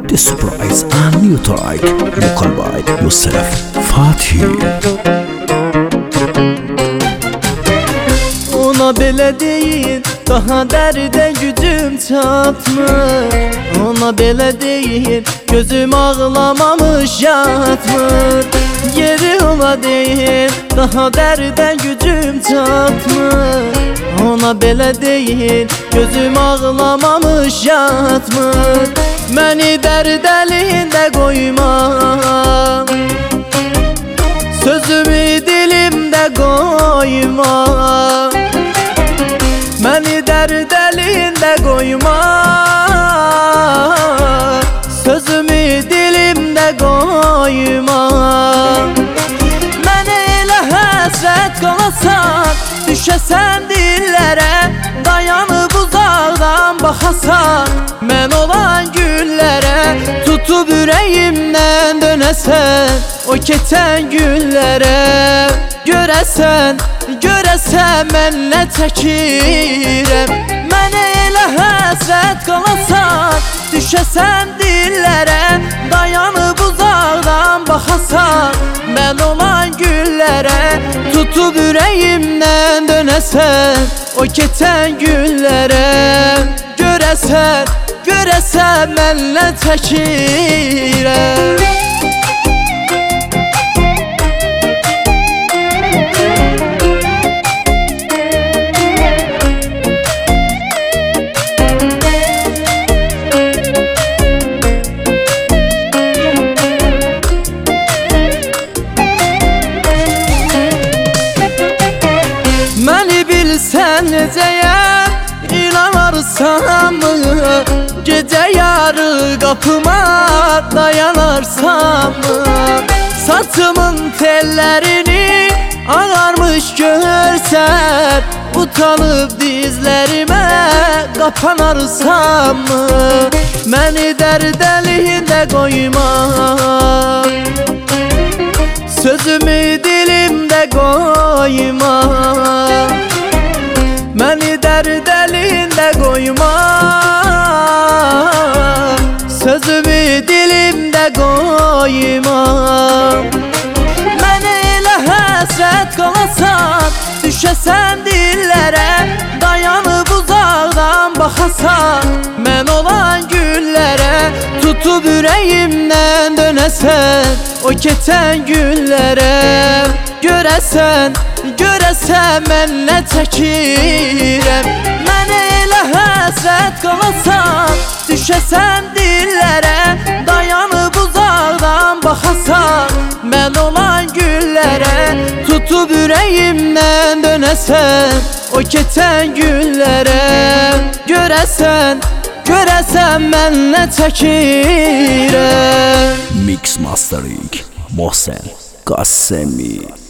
The surprise and new track vocal by Yusuf Fatih. Ona belə deyin, daha dərdə gücüm çatmır. Ona belə deyin, gözüm ağlamamış yatmır. Yeri ola deyin, daha dərdə gücüm çatmır. Ona belə deyin, gözüm ağlamamış yatmır. Məni dərd əlində qoyma, sözümü dilimdə qoyma. Məni dərd əlində qoyma, sözümü dilimdə qoyma. Mənə elə həsrət qalasan, düşəsən dillərə, dayanıb uzaqdan baxasan, mən olan güllərə, tutub ürəyimdən dönəsən, o keçən günlərə. Görəsən, görəsən mən nə çəkirəm. Mənə elə həsrət qalasan, düşəsən dillərə, dayanıb uzaqdan baxasan, mən olan güllərə, tutub ürəyimdən dönəsən, o keçən günlərə. Görəsən, görəsən mən nə çəkirəm. Sən necəyəm, inanarsan mı? Gecə yarı qapıma dayanarsan mı? Saçımın tellərini ağarmış görsən, utanıb dizlərimə qapanarsan mı? Məni dərd əlində qoyma, sözümü dilimdə qoyma. Məni dərd əlində qoyma, sözümü dilimdə qoyma. Mənə elə həsrət qalasan, düşəsən dillərə, dayanıb uzaqdan baxasan, mən olan güllərə, tutub ürəyimdən dönəsən, o keçən günlərə. Görəsən, görəsən mən nə çəkirəm. Mənə elə həsrət qalasan, düşəsən dillərə, dayanıb uzaqdan baxasan, mən olan güllərə, tutub ürəyimdən dönəsən, o keçən günlərə. Görəsən, görəsən mən nə çəkirəm. Mix Mastering Mohsen Qasemi.